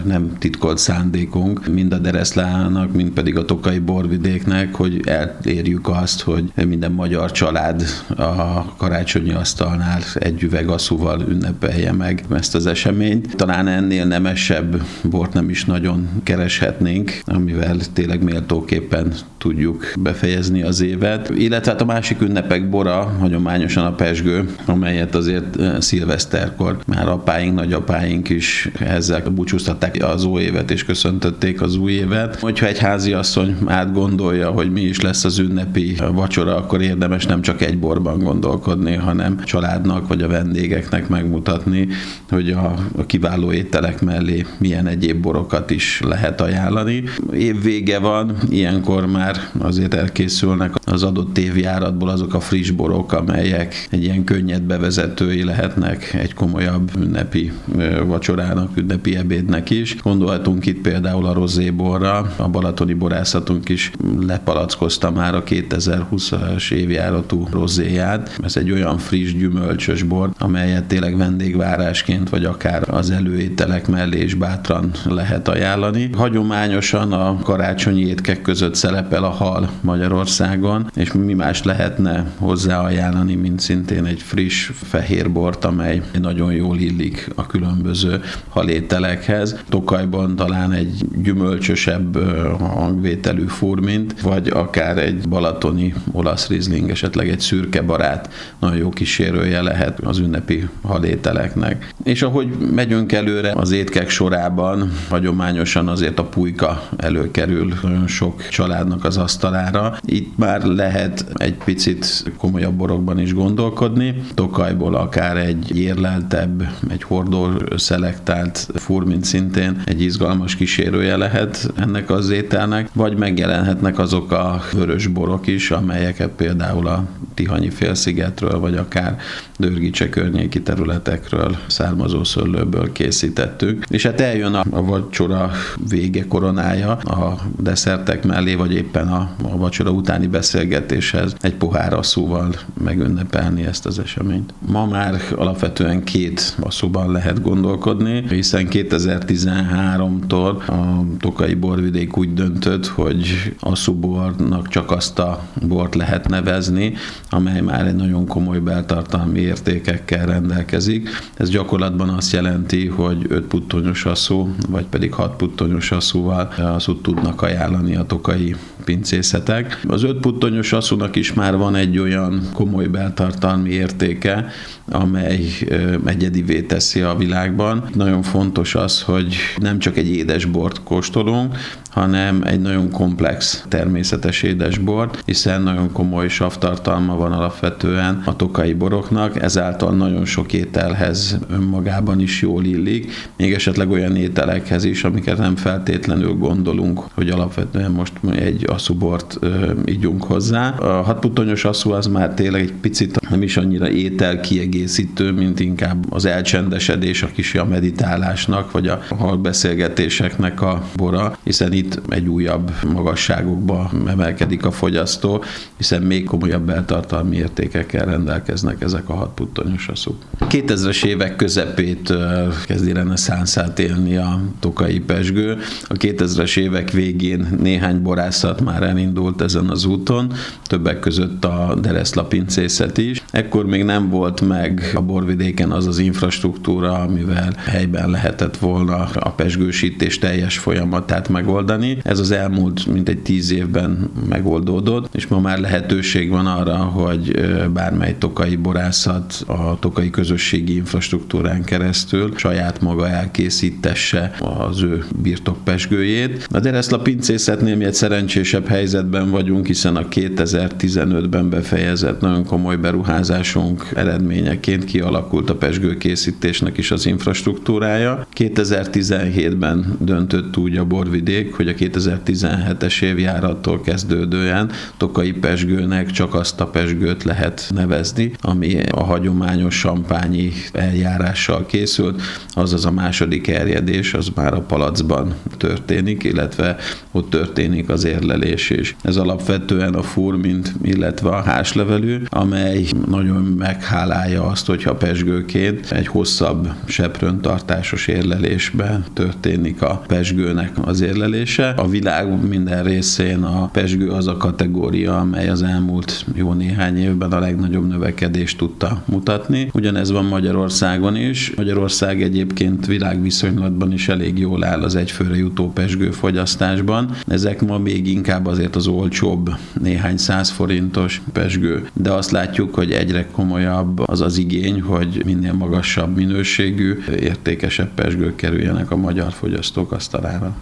nem titkolt szándékunk, mind a Dereszlának, mind pedig a tokaji borvidéknek, hogy elérjük azt, hogy minden magyar család a karácsonyi asztalnál egy üveg asszúval ünnepelje meg ezt az eseményt. Talán ennél nemesebb bort nem is nagyon kereshetnénk, amivel tényleg méltóképpen tudjuk befejezni az évet. Illetve hát a másik ünnepek bora hagyományosan a pezsgő, amelyet azért szilveszterkor már apáink, nagyapáink is ezzel búcsúztatták az új évet és köszöntötték az új évet. Hogyha egy háziasszony átgondolja, hogy mi is lesz az ünnepi vacsora, akkor érdemes nem csak egy borban gondolkodni, hanem családnak vagy a vendégeknek megmutatni, hogy a kiváló ételek mellé milyen egyéb borokat is lehet ajánlani. Évvége van, ilyenkor már azért elkészülnek az adott évjáratból azok a friss borok, amelyek egy ilyen könnyed bevezetői lehetnek egy komolyabb ünnepi vacsorának, ünnepi ebédnek is. Gondolhatunk itt például a rozéborra, a balatoni borászatunk is lepalackozta már a 2020-as évjáratú rozéját. Ez egy olyan friss, gyümölcsös bor, amelyet tényleg vendégvárásként, vagy akár az előételek mellé is bátran lehet ajánlani. Hagyományosan a karácsonyi étkek között szerepel a hal Magyarországon, és mi más lehetne hozzá ajánlani, mint szintén egy friss fehér bort, amely nagyon jól illik a különböző halételekhez. Tokajban talán egy gyümölcsösebb hangvételű furmint, vagy akár egy balatoni olasz rizling, esetleg egy szürke barát nagyon jó kísérője lehet az ünnepi halételeknek. És ahogy megyünk előre az étkek sorában, hagyományosan azért a pulyka előkerül nagyon sok családnak az asztalára. Itt már lehet egy picit komolyabb borokban is gondolkodni. Tokajból akár egy érleltebb, egy hordó szelektált furmint szintén egy izgalmas kísérője lehet ennek az ételnek, vagy megjelenhetnek azok a vörös borok is, amelyeket például a Tihanyi félszigetről, vagy akár Dörgicse környéki területekről származó szőlőből készítettük. És hát eljön a vacsora vége koronája a desszertek mellé, vagy éppen a vacsora utáni beszélgetéshez egy pohár asszúval megünnepelni ezt az eseményt. Ma már alapvetően 2 asszúban lehet gondolkodni, hiszen 2013-tól a tokaji borvidék úgy döntött, hogy asszúbornak csak azt a bort lehet nevezni, amely már egy nagyon komoly beltartalmi értékekkel rendelkezik. Ez gyakorlatban azt jelenti, hogy 5 puttonyos asszú, vagy pedig 6 puttonyos asszúval asszút tudnak ajánlani a tokaji pincészetek. Az 5 puttonyos asszúnak is már van egy olyan komoly beltartalmi értéke, amely egyedivé teszi a világban. Nagyon fontos az, hogy nem csak egy édesbort kóstolunk, hanem egy nagyon komplex természetes édesbort, hiszen nagyon komoly savtartalma van alapvetően a tokaji boroknak, ezáltal nagyon sok ételhez önmagában is jól illik, még esetleg olyan ételekhez is, amiket nem feltétlenül gondolunk, hogy alapvetően most egy asszúbort ígyunk hozzá. A 6 puttonyos asszú az már tényleg egy picit nem is annyira ételkiegészítő, mint inkább az elcsendesedés, a kis meditálásnak, vagy a hallbeszélgetéseknek a bora, hiszen itt egy újabb magasságokba emelkedik a fogyasztó, hiszen még komolyabb beltartalmi értékekkel rendelkeznek ezek a 6 puttonyos asszúk. 2000-es évek közepétől kezdi reneszánszát élni a tokaji pezsgő. A 2000-es évek végén néhány borászat már elindult ezen az úton, többek között a Dereszla pincészet is. Ekkor még nem volt meg a borvidéken az az infrastruktúra, amivel helyben lehetett volna a pezsgősítés teljes folyamatát megoldani. Ez az elmúlt mintegy 10 évben megoldódott, és ma már lehetőség van arra, hogy bármely tokaji borászat a tokaji közösségi infrastruktúrán keresztül saját maga elkészítesse az ő birtokpezsgőjét. A Dereszla pincészetnél mi egy szerencsésebb helyzetben vagyunk, hiszen a 2015-ben befejezett nagyon komoly beruházásunk eredményeként kialakult a pezsgőkészítésnek is az infrastruktúrája. 2017-ben döntött úgy a borvidék, hogy a 2017-es évjárattól kezdődően tokaji pezsgőnek csak azt a pezsgőt lehet nevezni, ami a hagyományos sampányi eljárással készült, azaz a második erjedés, az már a palacban történik, illetve ott történik az érlelés érlelés is. Ez alapvetően a furmint, illetve a háslevelű, amely nagyon meghálálja azt, hogyha pezsgőként egy hosszabb seprőntartásos érlelésben történik a pezsgőnek az érlelése. A világ minden részén a pezsgő az a kategória, amely az elmúlt jó néhány évben a legnagyobb növekedést tudta mutatni. Ugyanez van Magyarországon is. Magyarország egyébként világviszonylatban is elég jól áll az egyfőre jutó pezsgő fogyasztásban. Ezek ma még inkább azért az olcsóbb néhány 100 forintos pezsgő. De azt látjuk, hogy egyre komolyabb az az igény, hogy minél magasabb minőségű, értékesebb pezsgők kerüljenek a magyar fogyasztók asztalára.